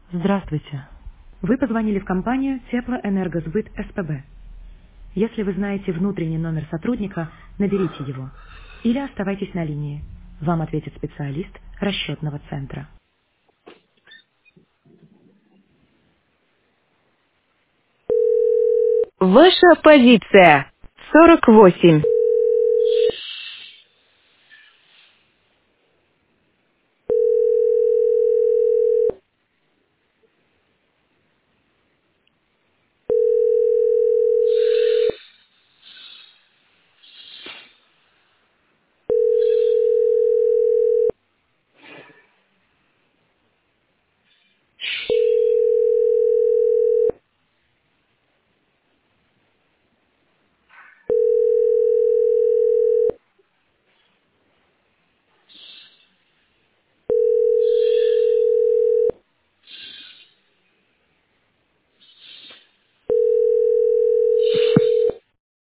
Здравствуйте. Вы позвонили в компанию Теплоэнергосбыт СПБ. Если вы знаете внутренний номер сотрудника, наберите его. Или оставайтесь на линии. Вам ответит специалист расчетного центра. Ваша позиция 48.